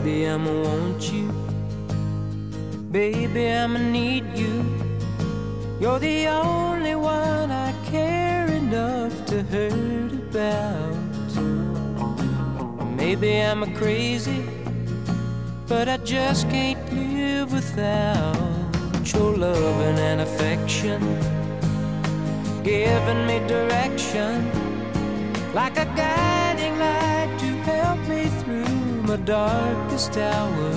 baby, I'ma want you. Baby, I'ma need you. You're the only one I care enough to hurt about. Maybe I'm a crazy, but I just can't live without your loving and affection, giving me direction, like a guiding light to help me through my darkest hour.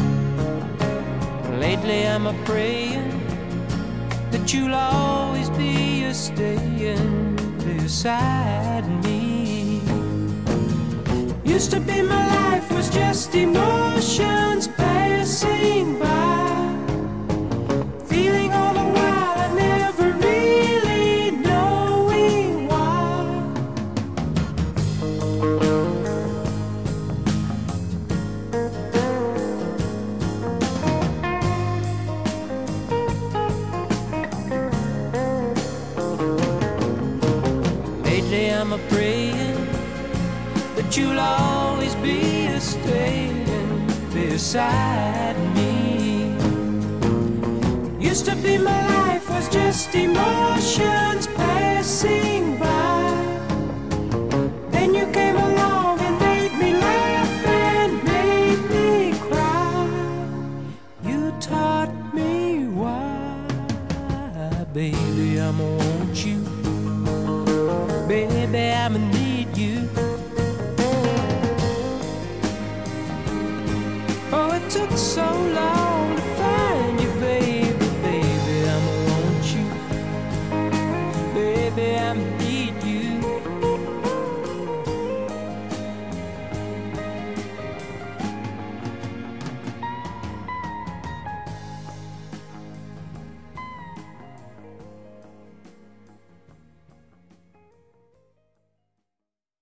Lately I'm a praying that you'll always be a staying beside me. Used to be my life was just emotions passing by, feeling all the while I never really knowing why. Lately I'm a praying that you'll always be a staying beside me. Used to be my life was just emotions passing by. Then you came along and made me laugh and made me cry. You taught me why. Baby, I'ma want you. Baby, I'ma need you. Oh, it took so long to find you, baby. Baby, I'ma want you. Baby, I'm